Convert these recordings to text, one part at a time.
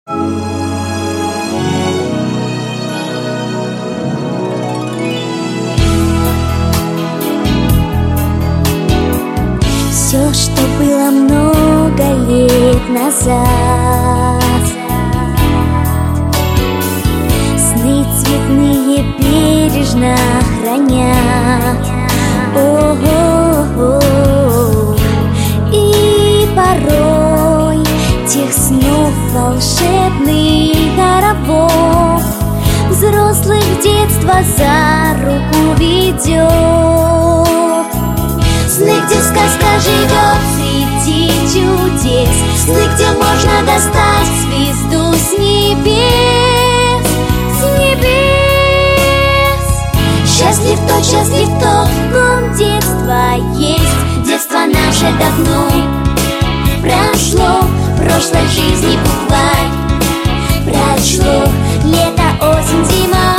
Все, что было много лет назад, сны цветные бережно хранят. О-о-о. И порой тех снов волшебный хоровод взрослых детства за руку ведет. Сны, где сказка живет среди чудес, сны, где можно достать звезду с небес, с небес. Счастлив тот, в ком детство есть. Детство наше давно прошло, прошлой жизни букварь прочло. Лето, осень, зима,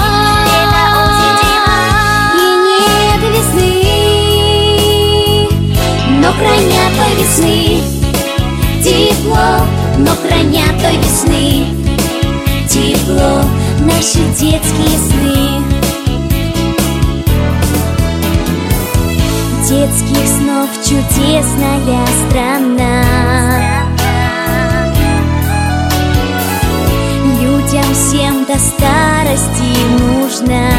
и нет весны, но хранят той весны тепло, но хранят той весны тепло наши детские сны. Детских снов чудесная страна, людям всем до старости нужна.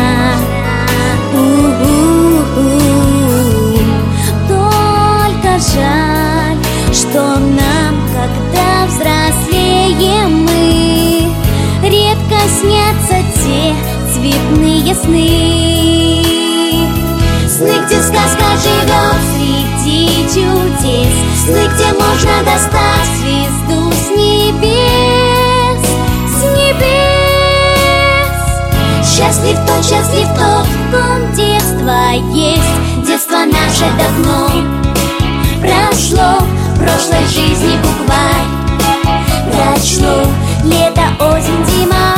Только жаль, что нам, когда взрослеем мы, редко снятся те цветные сны. Сны, где сказка живет среди чудес, сны, где можно достать звезду с небес, с небес. Счастлив тот, в ком детство есть. Детство наше давно прошло, прошлой жизни букварь прочло. Лето, осень, зима,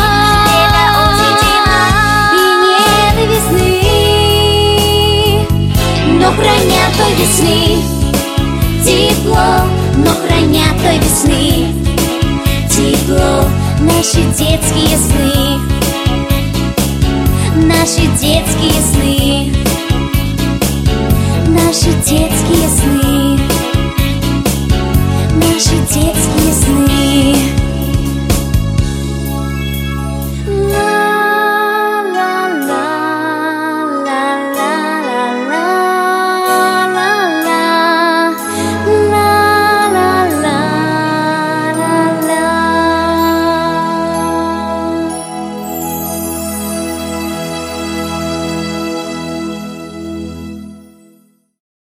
и нет весны, но хранят той весны тепло, но хранят той весны тепло наши детские сны, наши детские сны, наши детские сны, наши детские сны.